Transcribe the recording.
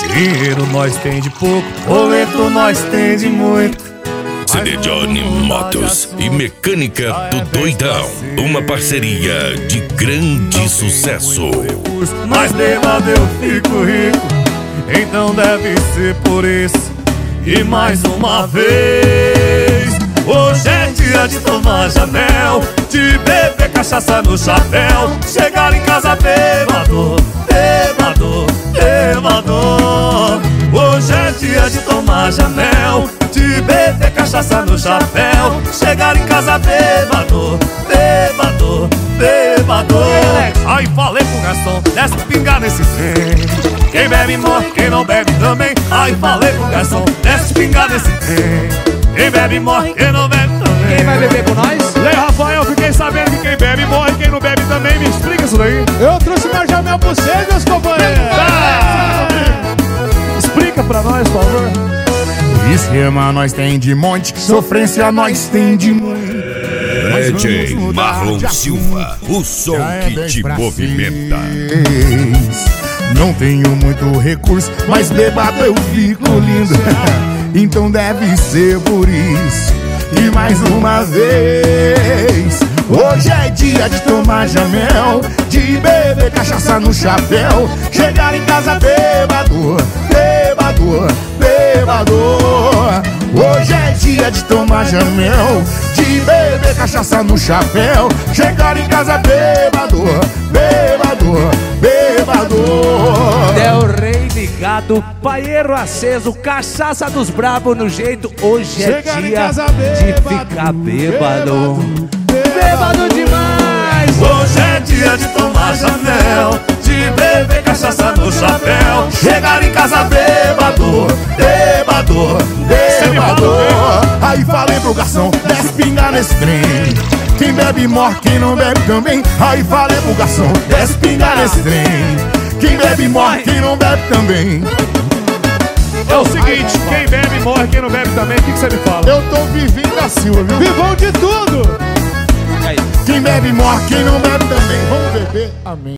Dinheiro nós tem de pouco, boleto nós tem de muito. CD Johnny Motos e Mecânica do Doidão, uma parceria de grande sucesso. Mas bêbado eu fico rico, então deve ser por isso. E mais uma vez, hoje é dia de tomar Janel, de beber cachaça no chapéu, chegar em casa bêbado, bêbado, bêbado. Hoje é dia de tomar Janel, de beber cachaça no chapéu, chegar em casa bêbado, bêbado, bêbado. Aí falei pro garçom, desce pingar nesse trem. Quem bebe morre, quem não bebe também. Aí falei pro garçom, desce pingar nesse trem. Quem bebe morre, quem não bebe também. Quem vai beber com nós? E aí, Rafael, fiquei sabendo que quem bebe morre, quem não bebe também. Me explica isso daí. Eu trouxe meu Jamel pra vocês, meus companheiros. Explica pra nós, por favor. Esquema nós tem de monte, sofrência nós tem de muito. DJ Marlon Silva, o som que te movimenta. Não tenho muito recurso, mas bebado eu fico lindo. Então deve ser por isso. E mais uma vez, hoje é dia de tomar Jamel, de beber cachaça no chapéu, chegar em casa bêbado, bêbado, bêbado. Hoje é dia de tomar Jamel, de beber cachaça no chapéu, chegar em casa bêbado, bêbado, bêbado. Del Rey ligado, paieiro aceso, cachaça dos bravos no jeito. Hoje é Chegar em dia casa de ficar bêbado, bêbado demais. Hoje é dia de tomar Janel, de beber cachaça no chapéu, chegar em casa bêbado, bêbado, bêbado. Aí falei pro garçom, desce pingar nesse trem. Quem bebe morre, quem não bebe também. Aí falei pro garçom, desce pingar nesse trem. Quem bebe morre, quem não bebe também. É o seguinte, quem bebe morre, quem não bebe também. O que você me fala? Eu tô vivendo da Silva, viu? Vivão de tudo. Quem bebe morre, quem não bebe também. Vamos beber, amém.